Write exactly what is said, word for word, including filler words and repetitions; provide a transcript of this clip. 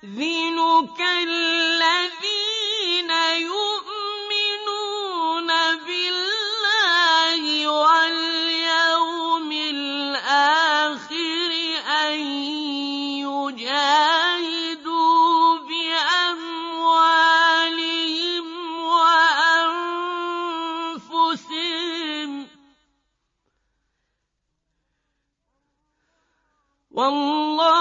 الَّذِينَ يُؤْمِنُونَ بِاللَّهِ وَالْيَوْمِ الْآخِرِ أَن يُجَاهِدُوا بِأَمْوَالِهِمْ وَأَنفُسِهِمْ ۗ وَاللَّهُ